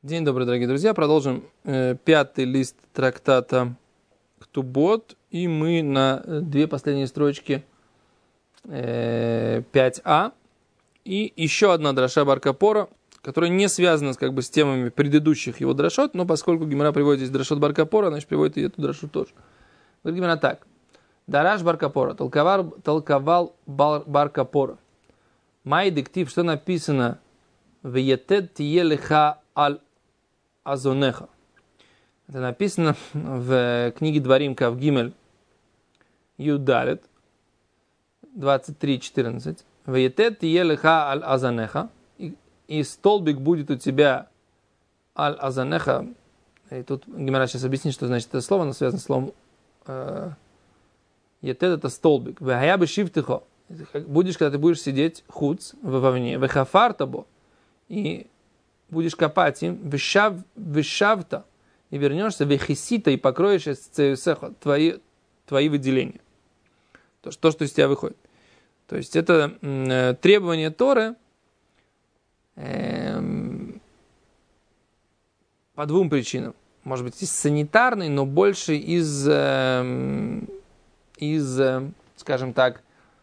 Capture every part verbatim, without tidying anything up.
День добрый, дорогие друзья. Продолжим э, пятый лист трактата Ктубот. И мы на две последние строчки э, пять а. И еще одна дроша бар капора, которая не связана как бы, с темами предыдущих его дрошот, но поскольку Гемара приводит здесь дрошот бар капора, значит приводит и эту дрошу тоже. Говорит Гемара так. Дараш бар капора, толковал, толковал бар капора. Май диктив, что написано в етед тиелеха аль азонеха. Это написано в книге Дворим Кав Гимель Юдалет двадцать три четырнадцать. Ваетет тиелеха аль азанеха. И столбик будет у тебя аль азанеха. И тут Гемара сейчас объяснит, что значит это слово, оно связано с словом э, етет, это столбик. Вахая бы шифтихо. Будешь, когда ты будешь сидеть хуц вовне. Вахафар табо. И будешь копать им, вышав, вышавта, и вернешься, вехисита, и покроешь твои, твои выделения. То, то, что из тебя выходит. То есть это э, требование Торы э, по двум причинам. Может быть, из санитарной, но больше из, э, из э, скажем так,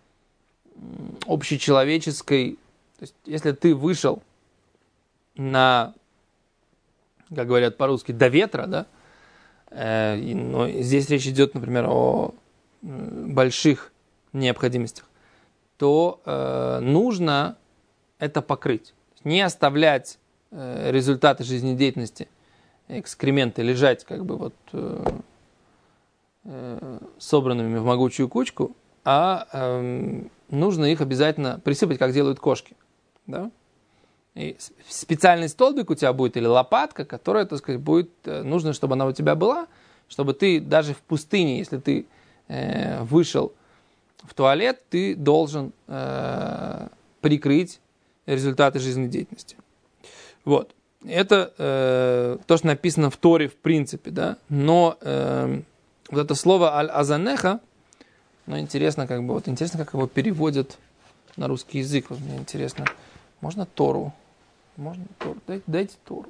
общечеловеческой. То есть, если ты вышел на, как говорят по-русски, до ветра, да, э, но здесь речь идет, например, о э, больших необходимостях, то э, нужно это покрыть. Не оставлять э, результаты жизнедеятельности, экскременты лежать как бы вот э, э, собранными в могучую кучку, а э, нужно их обязательно присыпать, как делают кошки, да? И специальный столбик у тебя будет или лопатка, которая, так сказать, будет нужно, чтобы она у тебя была, чтобы ты даже в пустыне, если ты э, вышел в туалет, ты должен э, прикрыть результаты жизнедеятельности. Вот. Это э, то, что написано в Торе в принципе, да. Но э, вот это слово аль-азанеха, ну, интересно, как бы, вот интересно, как его переводят на русский язык. Вот мне интересно. Можно Тору? Можно Тору? Дайте, дайте Тору.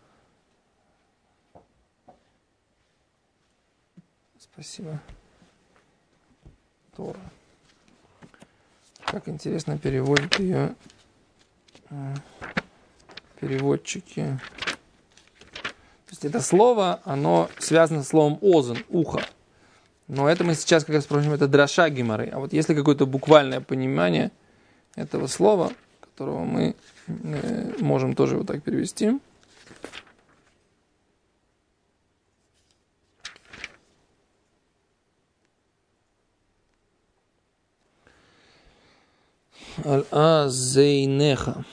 Спасибо. Тора. Как интересно переводят ее переводчики. То есть это слово, оно связано с словом озон, ухо. Но это мы сейчас как раз спросим, это дроша гемары. А вот если какое-то буквальное понимание этого слова, которого мы э, можем тоже вот так перевести. Аль-азейнеха.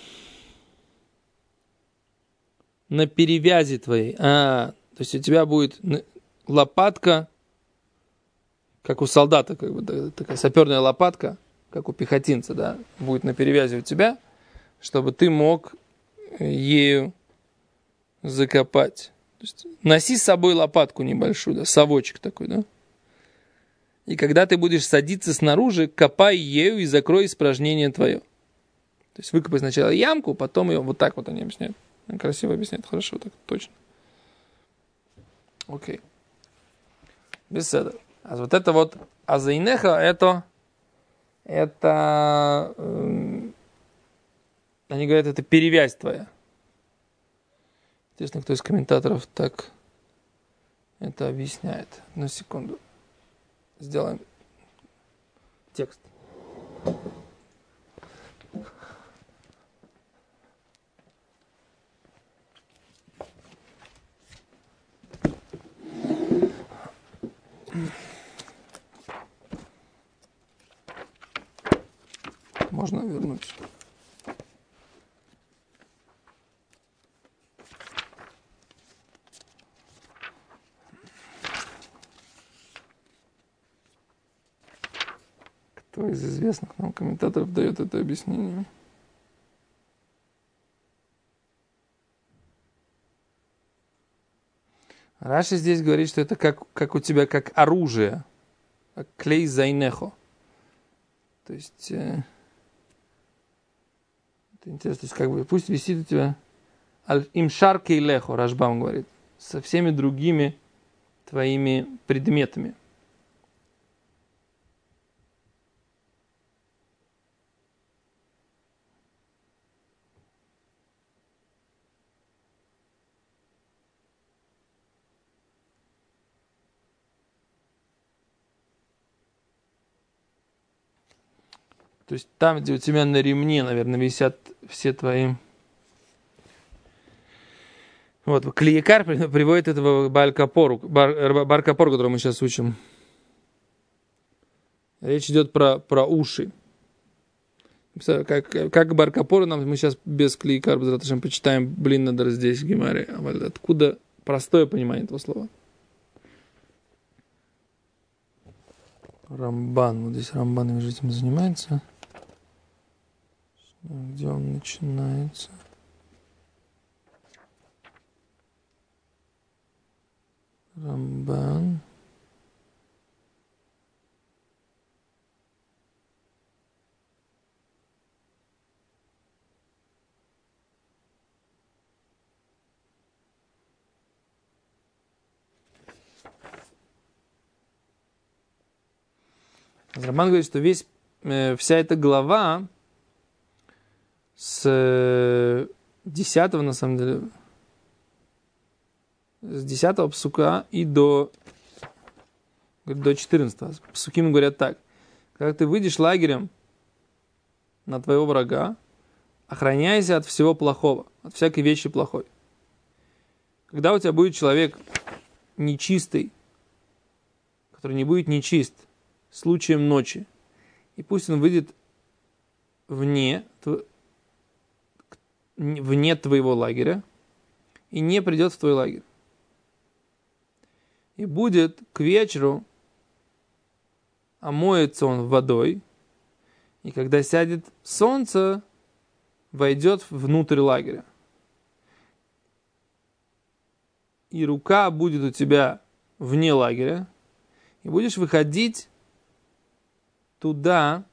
На перевязи твоей. А, то есть у тебя будет лопатка, как у солдата, как бы такая саперная лопатка, как у пехотинца, да, будет на перевязи у тебя, чтобы ты мог ею закопать. То есть, носи с собой лопатку небольшую, да, совочек такой, да. И когда ты будешь садиться снаружи, копай ею и закрой испражнение твое. То есть выкопай сначала ямку, потом ее вот так вот они объясняют. Красиво объясняют, хорошо, так точно. Окей. Беседа. А вот это вот азайнеха, это это э, они говорят, это перевязь твоя. Интересно, кто из комментаторов так это объясняет. На секунду. Сделаем текст. Можно вернуть. Кто из известных нам комментаторов дает это объяснение? Раши здесь говорит, что это как, как у тебя, как оружие. Как клей зайнехо. То есть... Э, это интересно, то есть как бы пусть висит у тебя им шаркей лехо, Рашбам говорит, со всеми другими твоими предметами. То есть там, где у тебя на ремне, наверное, висят все твои... Вот, Клиекар приводит этого Баль-Капору, Бар, Бар-Капор, который мы сейчас учим. Речь идет про, про уши. Как, как Бар-Капор, нам мы сейчас без Клиекар, почитаем, блин, надо здесь в Гемаре. Откуда простое понимание этого слова? Рамбан, вот здесь Рамбан, вижу, этим занимается. Где он начинается? Рамбан. Рамбан говорит, что весь, э, вся эта глава с десятого, на самом деле, с десятого псука и до, до четырнадцатого. Псуким говорят так. Когда ты выйдешь лагерем на твоего врага, охраняйся от всего плохого, от всякой вещи плохой. Когда у тебя будет человек нечистый, который не будет нечист случаем ночи, и пусть он выйдет вне, вне твоего лагеря и не придет в твой лагерь. И будет к вечеру, омоется он водой, и когда сядет солнце, войдет внутрь лагеря. И рука будет у тебя вне лагеря, и будешь выходить туда,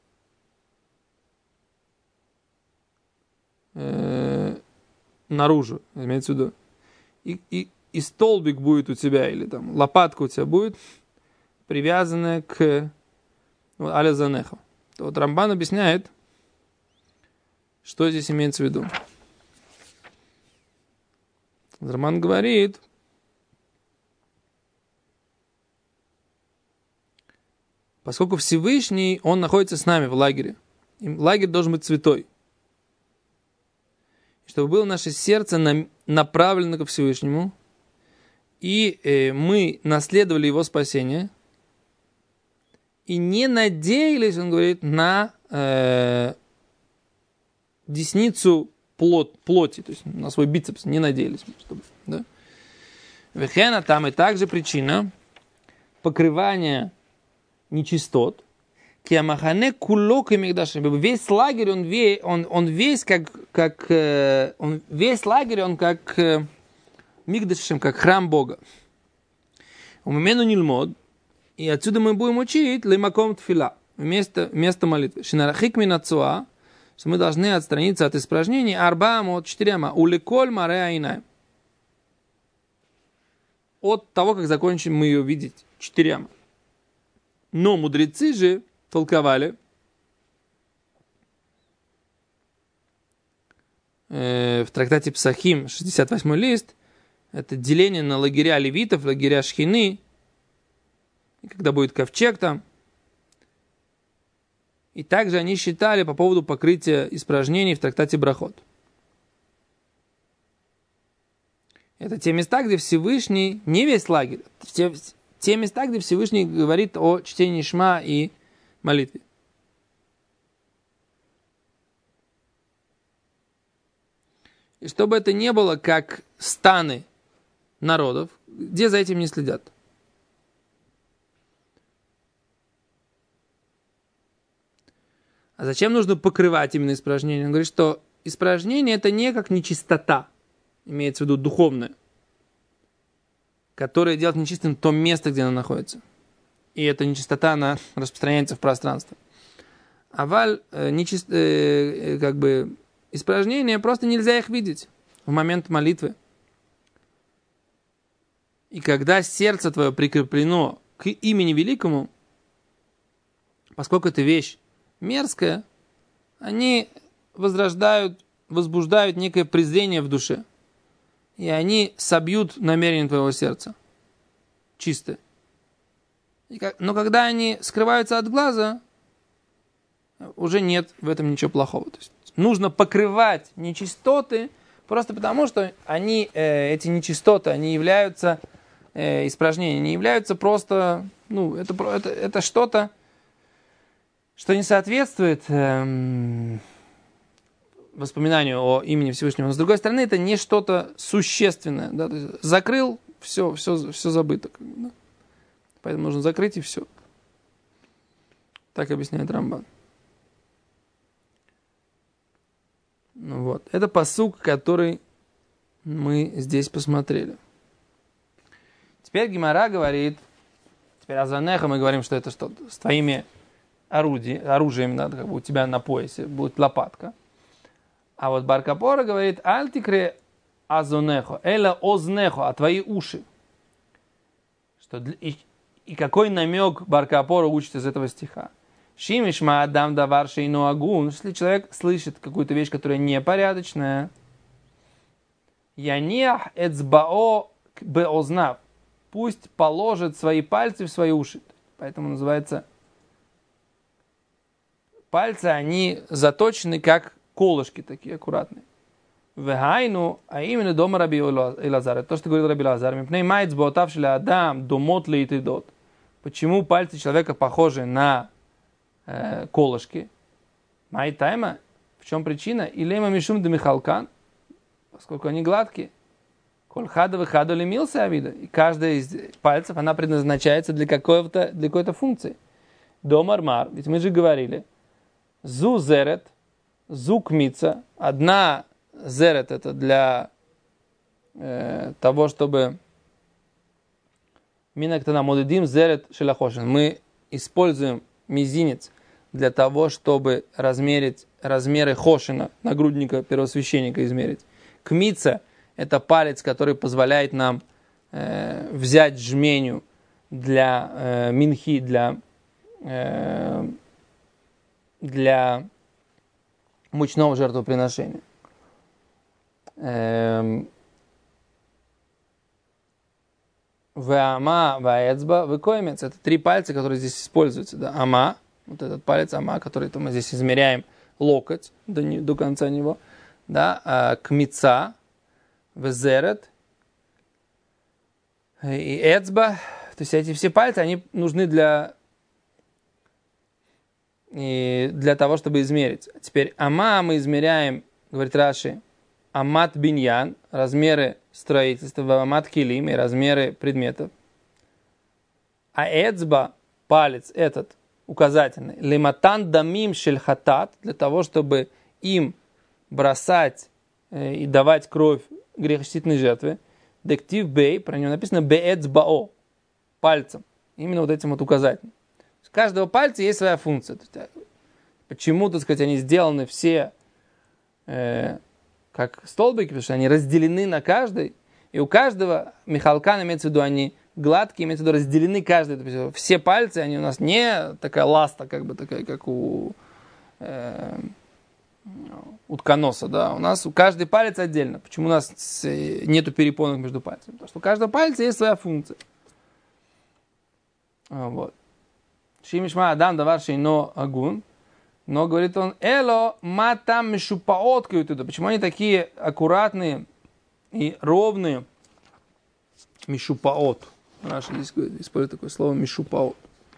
э, наружу, имеется в виду. И, и, и столбик будет у тебя, или там лопатка у тебя будет привязанная к вот, аля занехо. Вот Рамбан объясняет, что здесь имеется в виду. Рамбан говорит, поскольку Всевышний, он находится с нами в лагере, и лагерь должен быть святой, чтобы было наше сердце на, направлено ко Всевышнему, и э, мы наследовали его спасение, и не надеялись, он говорит, на э, десницу плот, плоти, то есть на свой бицепс, не надеялись. Чтобы, да? Вехена, там и также причина покрывания нечистот. Киамахане кулок и мигдаш. Весь лагерь, он, весь, он, он весь как, как э, он, весь лагерь, он как э, мигдашем, как храм Бога. Умемену нильмод. И отсюда мы будем учить леймаком тфила, место, место молитвы. Шинарахик минацуа, что мы должны отстраниться от испражнений арбаам от четырема. Улеколь маре айнай. От того, как закончим мы ее видеть четырема. Но мудрецы же толковали, э, в трактате Псахим, шестьдесят восьмой лист, это деление на лагеря левитов, лагеря шхины, и когда будет ковчег там. И также они считали по поводу покрытия испражнений в трактате Брахот. Это те места, где Всевышний, не весь лагерь, те, те места, где Всевышний говорит о чтении Шма и молитве. И чтобы это не было как станы народов, где за этим не следят. А зачем нужно покрывать именно испражнение? Он говорит, что испражнение это не как нечистота, имеется в виду духовная, которая делает нечистым то место, где она находится. И эта нечистота, она распространяется в пространство. А валь, э, нечист, э, как бы, испражнения, просто нельзя их видеть. в момент молитвы. И когда сердце твое прикреплено к имени великому, поскольку это вещь мерзкая, они возрождают, возбуждают некое презрение в душе. И они собьют намерение твоего сердца. Чистое. И как, но когда они скрываются от глаза, уже нет в этом ничего плохого. То есть нужно покрывать нечистоты, просто потому, что они, э, эти нечистоты, они являются, э, испражнения, не являются просто, ну, это, это, это что-то, что не соответствует э, воспоминанию о имени Всевышнего. Но с другой стороны, это не что-то существенное. Да? То есть закрыл, все, все, все забыто. Как бы, да? Поэтому нужно закрыть и все. Так объясняет Рамбан. Ну, вот. Это пасук, который мы здесь посмотрели. Теперь Гемара говорит, теперь Азанеха мы говорим, что это что-то с твоими орудиями, оружием, да, как бы у тебя на поясе будет лопатка. А вот Бар Капора говорит, альтикре азонехо, эла ознехо, а твои уши. Что для, и, и какой намек Бар Капора учит из этого стиха? Шимишма адам давар шейну агун. Если человек слышит какую-то вещь, которая непорядочная, янех эцбао беознав. Пусть положит свои пальцы в свои уши. Поэтому называется пальцы, они заточены как колышки такие аккуратные. Вегайну, а именно дома Раби Элазара. То, что говорит Раби Элазар. Мипней майц боотавшили адам домот лейтидот. Почему пальцы человека похожи на э, колышки? Майтайма. В чем причина? Илема мишум де михалкан. Поскольку они гладкие. Коль хада выхаду лемился авида. И каждая из пальцев, она предназначается для, какой-то, для какой-то функции. Домармар. Ведь мы же говорили. Зу зерет. Зу кмица. Одна зерет это для э, того, чтобы минактана модедим зерет шелахошин. Мы используем мизинец для того, чтобы размерить размеры хошина, нагрудника первосвященника измерить. Кмица это палец, который позволяет нам э, взять жменю для э, минхи, для, э, для мучного жертвоприношения. Вама, ваэцба, выкоемец. Это три пальца, которые здесь используются. Да? Ама, вот этот палец ама, который мы здесь измеряем локоть до, не, до конца него. Да? А, кмица, везерет и эцба. То есть эти все пальцы, они нужны для, и для того, чтобы измерить. Теперь ама мы измеряем, говорит Раши, амат биньян, размеры строительства, амат килим, и размеры предметов. А эцба, палец этот, указательный, лематан дамим шельхатат, для того, чтобы им бросать э, и давать кровь грехочистительной жертвы. Дектив бей, про него написано беэцбао, пальцем, именно вот этим вот указательным. У каждого пальца есть своя функция. Почему, так сказать, они сделаны все э, как столбики, потому что они разделены на каждый, и у каждого михалкан, имеется в виду, они гладкие, имеется в виду, разделены каждый. Все пальцы, они у нас не такая ласта, как бы такая, как у э, утконоса, да. У нас у каждый палец отдельно. Почему у нас нету перепонок между пальцами? Потому что у каждого пальца есть своя функция. Вот. Шимишма адам давар шейно агун. Но, говорит он, эло матам мишупаот каютуда. Почему они такие аккуратные и ровные? Мишупаот. Раша здесь использует такое слово мишупаот.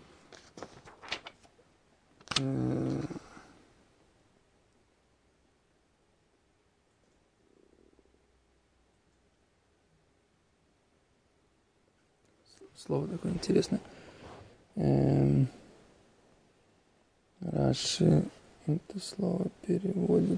Слово такое интересное. Раши это слово переводит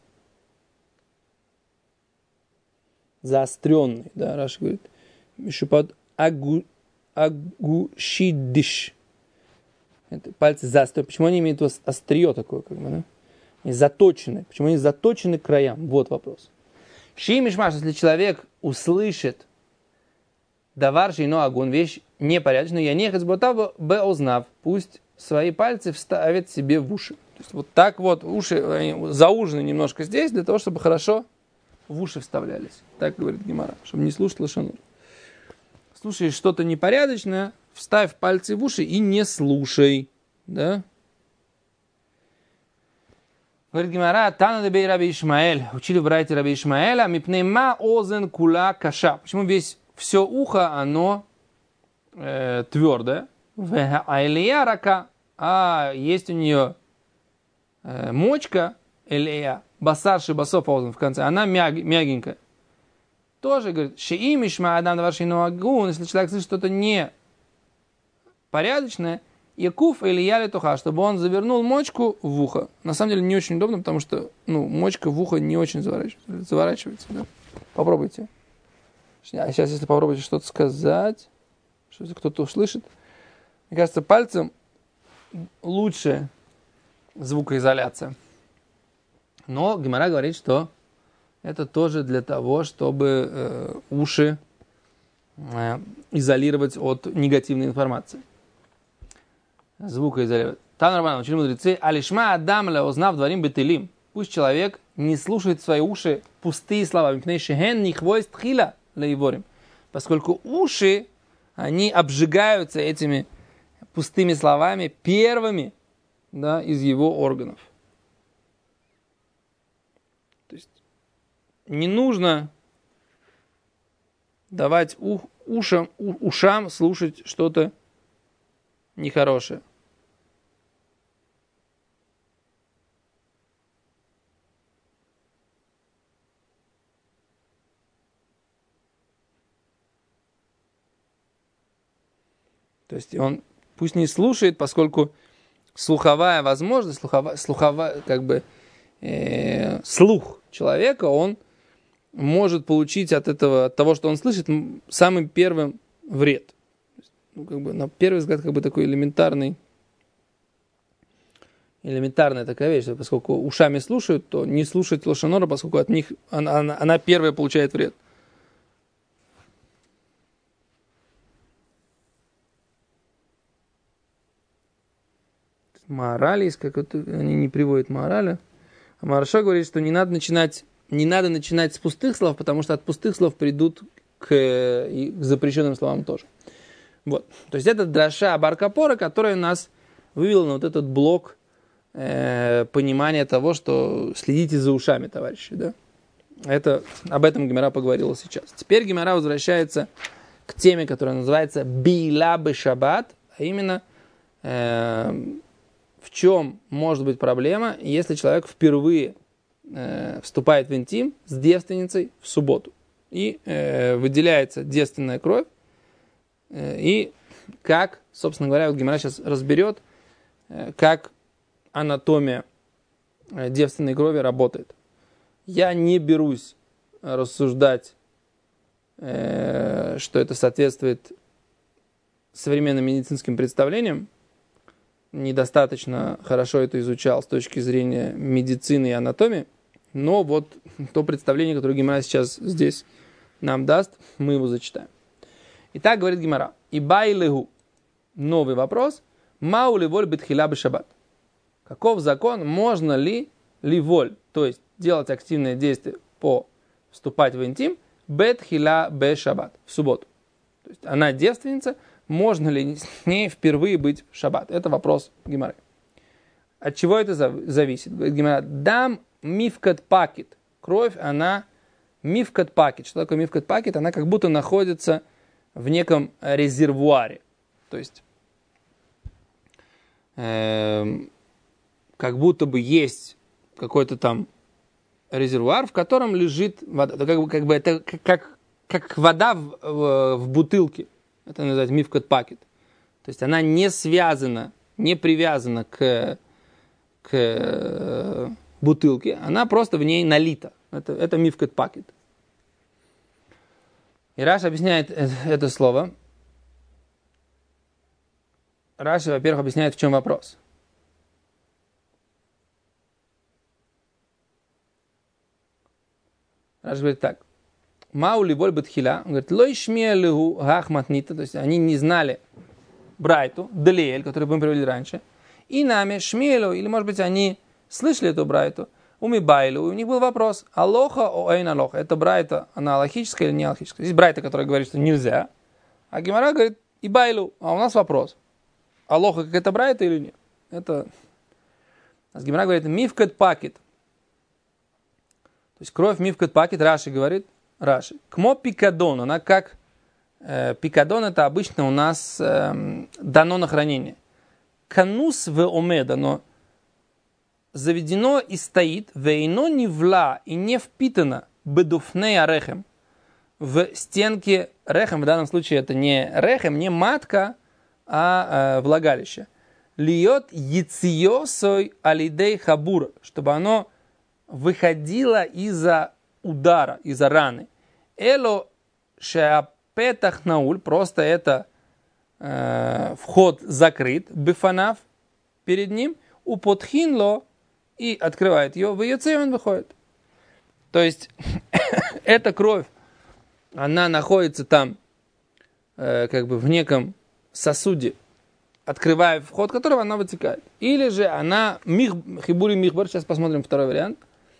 заостренный, да, Раши говорит, мишупат агу, агушидиш. Это пальцы заостренные. Почему они имеют острие такое, как бы, да? Они заточены. Почему они заточены к краям? Вот вопрос. Шимишмаш, если человек услышит давар шейно агун, вещь непорядочную, я не хацботав б узнав, пусть свои пальцы вставит себе в уши. То есть вот так вот уши заужены немножко здесь, для того, чтобы хорошо в уши вставлялись. Так говорит Гемара, чтобы не слушать лошанур. Слушай что-то непорядочное, вставь пальцы в уши и не слушай. Да? Говорит Гемара, Тана дебей Раби Ишмаэль, учили в братья Раби Ишмаэля, мипнейма озен кула каша. Почему весь все ухо, оно э, твердое? А Элия рака, а есть у нее э, мочка, Элия, басарши басов озен в конце, она мяг, мягенькая. Тоже говорит, шеимишма адам даваршину агун, если человек слышит что-то не порядочное, якуф или яли туха, чтобы он завернул мочку в ухо. На самом деле не очень удобно, потому что ну, мочка в ухо не очень заворачивается. заворачивается да? Попробуйте. А сейчас, если попробуйте что-то сказать, что если кто-то услышит, мне кажется, пальцем лучше звукоизоляция. Но Гемара говорит, что это тоже для того, чтобы э, уши э, изолировать от негативной информации. Звукоизолировать. Там нормально, учили мудрецы. Алишма адам ля узнав дворим бетелим. Пусть человек не слушает в свои уши пустые слова. Поскольку уши, они обжигаются этими пустыми словами первыми, да, из его органов. То есть не нужно давать ух, ушам, у, ушам слушать что-то нехорошее. То есть он пусть не слушает, поскольку слуховая возможность, слуховая, слуховая как бы э, слух человека, он может получить от этого, от того, что он слышит, самым первым вред. Ну, как бы, на первый взгляд, как бы такой элементарный, элементарная такая вещь, поскольку ушами слушают, то не слушать лошон ора, поскольку от них она, она, она первая получает вред. Маораль есть, как это, они не приводят мораля. А Мараша говорит, что не надо начинать, не надо начинать с пустых слов, потому что от пустых слов придут к, к запрещенным словам тоже. Вот. То есть это драша бар капора, которая нас вывела на вот этот блок э, понимания того, что следите за ушами, товарищи. Да? Это, об этом Гемара поговорила сейчас. Теперь Гемара возвращается к теме, которая называется Бейла бешаббат, а именно э, в чем может быть проблема, если человек впервые э, вступает в интим с девственницей в субботу. И э, выделяется девственная кровь. Э, и как, собственно говоря, вот Гемара сейчас разберет, э, как анатомия э, девственной крови работает. Я не берусь рассуждать, э, что это соответствует современным медицинским представлениям. Недостаточно хорошо это изучал с точки зрения медицины и анатомии, но вот то представление, которое Гемара сейчас здесь нам даст, мы его зачитаем. Итак, говорит Гемара, «Ибай легу». Новый вопрос. «Мау ливоль бетхила бешаббат». Каков закон, можно ли ливоль, то есть делать активное действие по вступать в интим, бетхила бешаббат, в субботу. То есть она девственница, можно ли с ней впервые быть в шаббат? Это вопрос Гемары. От чего это зависит? Говорит Гемара, дам мифкат пакет. Кровь, она мифкат пакет. Что такое мифкат пакет? Она как будто находится в неком резервуаре. То есть, э, как будто бы есть какой-то там резервуар, в котором лежит вода. Это как бы, как бы это как, как вода в, в, в бутылке. Это называется мифкат пакет. То есть она не связана, не привязана к, к бутылке, она просто в ней налита. Это, это мифкат пакет. И Раши объясняет это слово. Раши, во-первых, объясняет, в чем вопрос. Раши говорит так. Маули воль бетхиля. Он говорит, лой шмелю гахматнита. То есть они не знали брайту, далиэль, который мы привели раньше. И нами шмелю, или может быть они слышали эту брайту, умибайлю. У них был вопрос, алоха о эйн алоха. Это брайта, она алохическая или не алохическая? Здесь брайта, которая говорит, что нельзя. А Гемара говорит, и байлю. А у нас вопрос. Алоха как это брайта или нет? Это... А Гемара говорит, мифкет пакет. То есть кровь мифкет пакет, Раши говорит, Раши. Кмо пикадон, она как... Э, пикадон это обычно у нас э, дано на хранение. Канус в омеда, но заведено и стоит, вейно не вла и не впитано бедуфней арехем в стенке рехем, в данном случае это не рехем, не матка, а э, влагалище. Льет яциосой алидей хабур, чтобы оно выходило из-за удара, из-за раны. Эло шеапетах науль, просто это э, вход закрыт, бифанав перед ним, у подхинло и открывает ее, в яйце он выходит. То есть эта кровь, она находится там э, как бы в неком сосуде, открывая вход которого она вытекает. Или же она мих, хибури михбар, сейчас посмотрим второй вариант.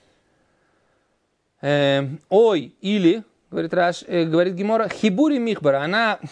Э, ой, или, говорит Раш, э, говорит Гемора, хибури михбар, она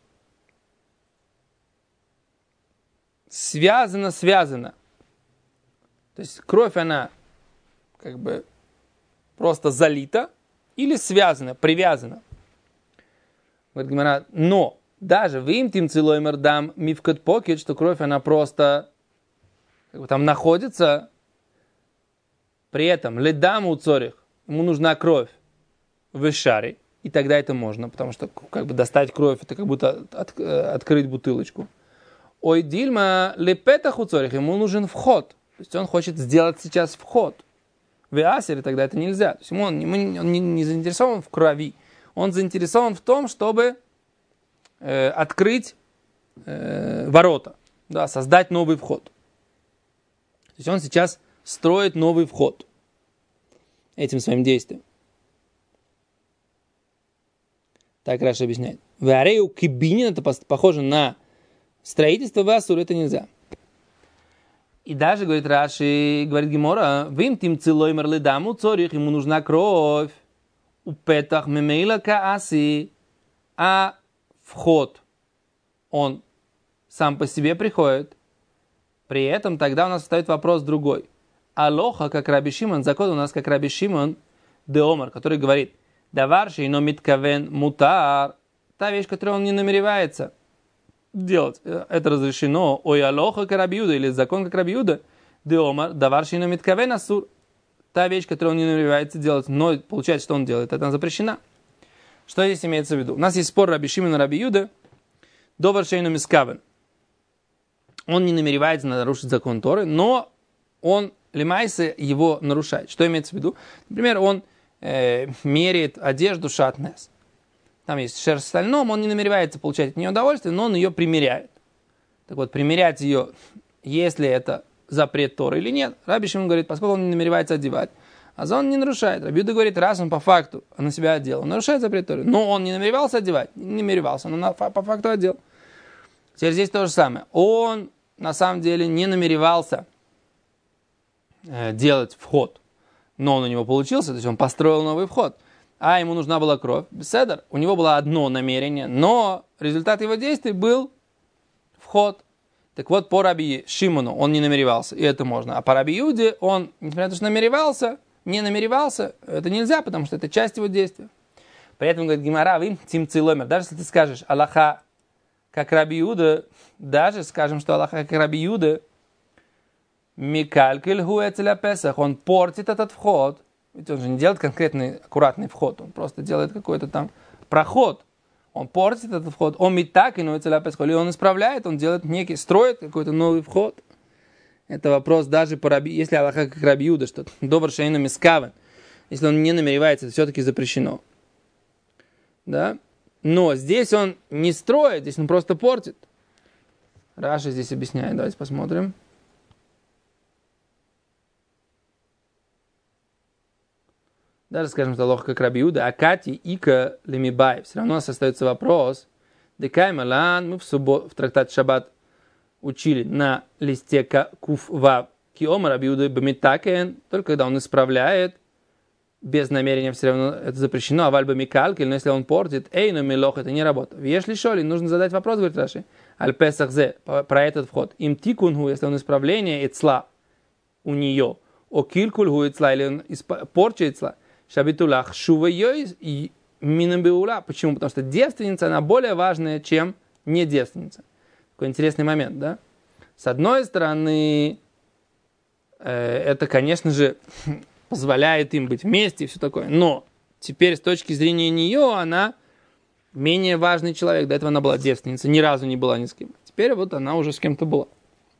связана, связана. То есть кровь, она как бы просто залита или связана, привязана. Говорит Гемара, но даже в им тим целой мердам мифкат покет, что кровь, она просто как бы, там находится, при этом ледам у цорих, ему нужна кровь в шаре, и тогда это можно, потому что как бы достать кровь, это как будто от, открыть бутылочку. Ой, дильма лепетах у цорих, ему нужен вход. То есть он хочет сделать сейчас вход. В асере тогда это нельзя. То есть ему он, ему, он не, не заинтересован в крови. Он заинтересован в том, чтобы э, открыть э, ворота. Да, создать новый вход. То есть он сейчас строит новый вход этим своим действием. Так Раши объясняет. В арею кибинин, это похоже на строительство, в асуре это нельзя. И даже, говорит Раши, говорит Гемора, вим тим целой мерлы даму цорих, ему нужна кровь. У петах мемейла кааси, а вход, он сам по себе приходит. При этом тогда у нас встает вопрос другой. Алоха, как Раби Шимон, закон у нас как Раби Шимон де Омар, который говорит, даварши ино миткавен мутар, та вещь, которую он не намеревается делать, это разрешено. Ой, алоха как Раби Юда, или закон как Раби Юда, де Омар, даварши ино миткавен асур, та вещь, которую он не намеревается делать, но получается, что он делает, это запрещена. Что здесь имеется в виду? У нас есть спор Раби Шимона и Раби Юда, довар шейну мискавен. Он не намеревается нарушить закон Торы, но он, лимайсе, его нарушает. Что имеется в виду? Например, он э, меряет одежду шатнес. Там есть шерсть в стальном, он не намеревается получать от нее удовольствие, но он ее примеряет. Так вот, примерять ее, если это запрет Торы или нет, Раби Шимон говорит, поскольку он не намеревается одевать, а он не нарушает. Раби Юда говорит, раз он по факту на себя одел, он нарушает запрет Торы. Но он не намеревался одевать, не намеревался, но по факту одел. Теперь здесь то же самое. Он на самом деле не намеревался э, делать вход, но он у него получился, то есть он построил новый вход. А ему нужна была кровь. Беседер, у него было одно намерение, но результат его действий был вход. Так вот, по Раби Шимону он не намеревался, и это можно. А по Раби Юде он, несмотря на то, что намеревался, не намеревался, это нельзя, потому что это часть его действия. При этом, говорит Гемара, вы тим циломер. Даже если ты скажешь Аллаха как Раби Юда, даже скажем, что Аллаха как Раби Юда, Микалькель гуэцеля Песах, он портит этот вход. Ведь он же не делает конкретный аккуратный вход, он просто делает какой-то там проход. Он портит этот вход, он и так и нуэцеля Песах, или он исправляет, он делает некий, строит какой-то новый вход. Это вопрос даже по Раби, если Аллаха как Раби Юда, что довар шейну мискавен, если он не намеревается, это все-таки запрещено. Да? Но здесь он не строит, здесь он просто портит. Раша здесь объясняет, давайте посмотрим. Даже, скажем, что лоха как Раби Иуда, а Кати ика лемибай. Все равно остается вопрос. Декай малан, мы в, суббо, в трактате Шаббат учили на листе куф вав. Киома Раби Иуда бамитакен, только когда он исправляет, без намерения все равно это запрещено, а вальба микалкель, но если он портит, эй, но милох, это не работа. Если шоли, нужно задать вопрос, говорит Раши, аль песахзе, про этот вход. Им тикунгу, если он исправление, ицла у нее, о килькульгу ицла, или он порча ицла, шабитулах шува йой и минамбиула. Почему? Потому что девственница, она более важная, чем не девственница. Такой интересный момент, да? С одной стороны, э, это, конечно же, позволяет им быть вместе и все такое. Но теперь с точки зрения нее она менее важный человек. До этого она была девственница, ни разу не была ни с кем. Теперь вот она уже с кем-то была.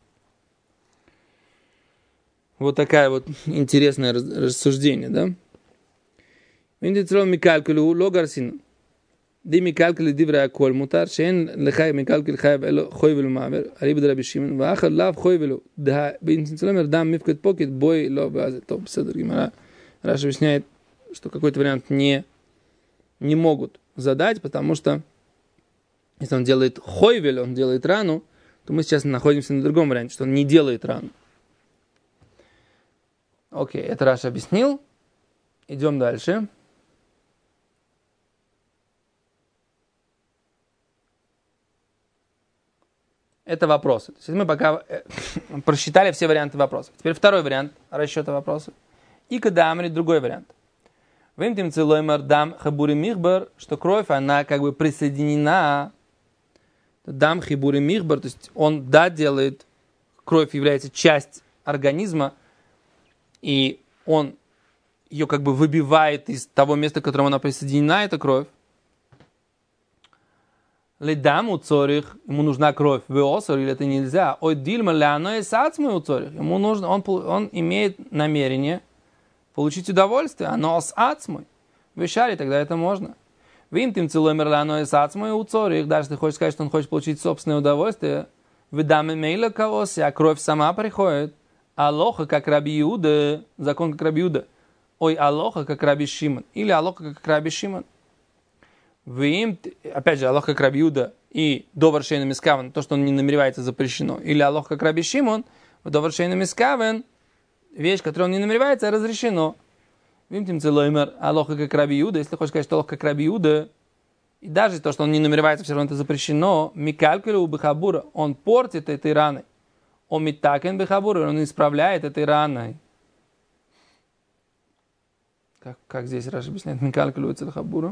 Вот такая вот интересное рассуждение, да? Виндицрол микалькулю логарсин. Ди микалькулю дивра коль мутар, шен лехай микалькулю хайв хойвелю мавер, ариб драби Шимон, вахар лав хойвелю, да бинцинцеломер дам мифкет покет, бой ло базе. То Седер Гемара. Раша объясняет, что какой-то вариант не, не могут задать, потому что если он делает хойвель, он делает рану, то мы сейчас находимся на другом варианте, что он не делает рану. Окей, это Раша объяснил. Идем дальше. Это вопросы. То есть мы пока просчитали все варианты вопросов. Теперь второй вариант расчета вопросов. И кадамри, другой вариант. Вимтим целоймар дам хабури михбар, что кровь, она как бы присоединена. Дам хабури михбар, то есть он, да, делает, кровь является часть организма, и он ее как бы выбивает из того места, к которому она присоединена, эта кровь. Ледам у цорих, ему нужна кровь, веосор, или это нельзя. Ой, дильма ляно и сацмы у цорих. Ему нужно, он, он имеет намерение получить удовольствие, оно с ацмой. В Ишаре тогда это можно. Вим тим целоймер ляно и сацмы у цорих. Даже если ты хочешь сказать, что он хочет получить собственное удовольствие, выдам имейла каоси, а кровь сама приходит. Алоха, как Раби Иуда, закон как Раби Иуда. Ой, алоха, как Раби Шимон. Или алоха, как Раби Шимон. Вы им, опять же, алоха, как Раби Иуда и довар шейна мискавен, то, что он не намеревается, запрещено. Или алоха, как Раби Шимон, довар шейна мискавен, вещь, которую он не намеревается, разрешено. Вимтим целоймер, алоха, как Раби Иуда. Если хочешь сказать, что алоха, как Раби Иуда, и даже то, что он не намеревается, все равно это запрещено, микалькулю бихабура, он портит этой раной. Он митакен бихабура, он исправляет этой раной. Как, как здесь Раша объясняет, микалькулюется бихабура.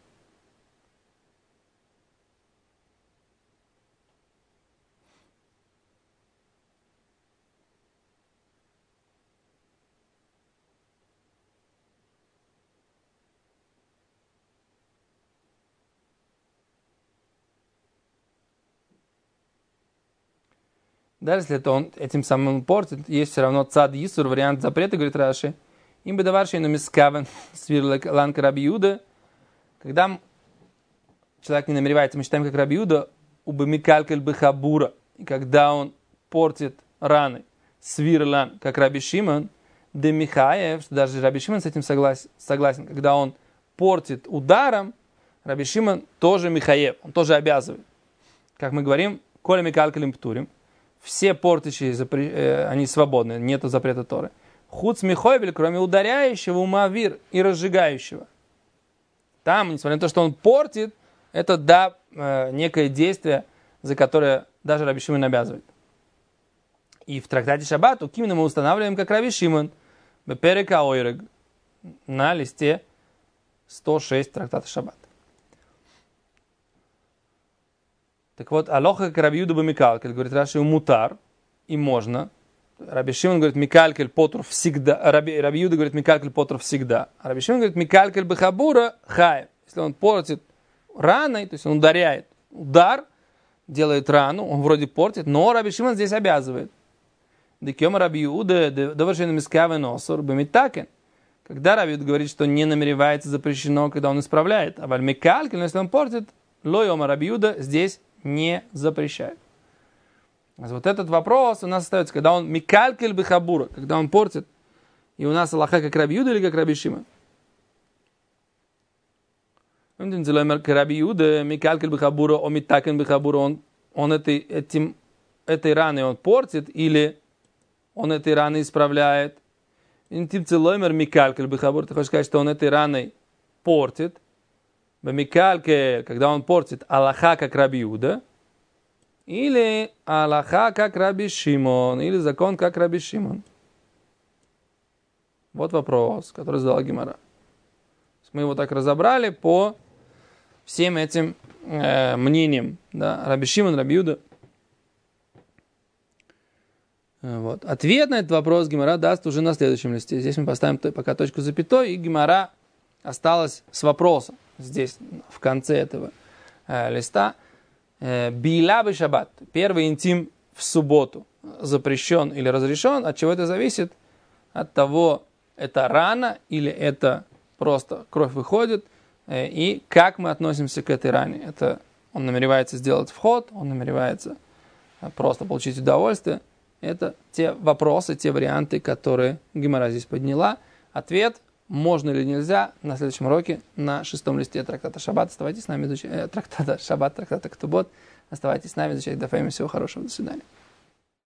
Даже если это он этим самым портит, есть все равно цад Исур, вариант запрета, говорит Раши. Им бы даварши на мискавен свирланка Раби Иуда. Когда человек не намеревается, мы считаем как Раби Иуда, убы микалькель бихабура. И когда он портит раны свирлан, как Раби Шимон, де Михаев, что даже Раби Шимон с этим согласен, согласен. Когда он портит ударом, Раби Шимон тоже Михаев, он тоже обязывает. Как мы говорим, коля микалькелем птурим. Все портящие, э, они свободны, нету запрета Торы. Хуц михойбель, кроме ударяющего, умавир и разжигающего. Там, несмотря на то, что он портит, это, да, э, некое действие, за которое даже Раби Шимон обязывает. И в трактате Шаббат именно мы устанавливаем, как Раби Шимон, беперека ойрег, на листе сто шесть трактата Шаббат. Так вот, алоха как Раби Иуда бамикалкель, говорит Раши, мутар, и можно. Раби Шимон говорит, микалкель потр всегда. Раби, Раби Иуда говорит, микалкель потр всегда. А Раби Шимон говорит, микалкель бахабура хай. Если он портит раной, то есть он ударяет, удар делает рану, он вроде портит, но Раби Шимон здесь обязывает. Декема Раби Иуда, доваршейна мискавен осор бамитакен. Когда Раби Иуда говорит, что не намеревается, запрещено, когда он исправляет. А валь микалкель, но если он портит, лойома Раби Иуда здесь не запрещает. Вот этот вопрос у нас остается, когда он микалькель бихабура, когда он портит, и у нас алаха как Раби Иуда или как Раби Шимон. Раби Иуда, Микалькель Бехабура, Омитакен Бехабура, он, он этой, этим, этой раной он портит или он этой раной исправляет? Интимцелоймер Микалькель Бехабура, ты хочешь сказать, что он этой раной портит? Бемикальке, когда он портит Аллаха, как Раби Иуда, или Аллаха, как Раби Шимон, или закон, как Раби Шимон. Вот вопрос, который задала Гемара. Мы его так разобрали по всем этим э, мнениям. Да? Раби Шимон, Раби Иуда. Вот. Ответ на этот вопрос Гемара даст уже на следующем листе. Здесь мы поставим пока точку запятой, и Гемара осталась с вопросом. Здесь, в конце этого э, листа. Бейла бе шаббат. Первый интим в субботу запрещен или разрешен. От чего это зависит? От того, это рана или это просто кровь выходит. И как мы относимся к этой ране. Это он намеревается сделать вход, он намеревается просто получить удовольствие. Это те вопросы, те варианты, которые Гемара здесь подняла. Ответ, можно или нельзя, на следующем уроке на шестом листе трактата Шаббат. Оставайтесь с нами, изучать, э, трактата Шаббат, трактата Ктубот. Оставайтесь с нами, изучать Дафаим. Всего хорошего, до свидания.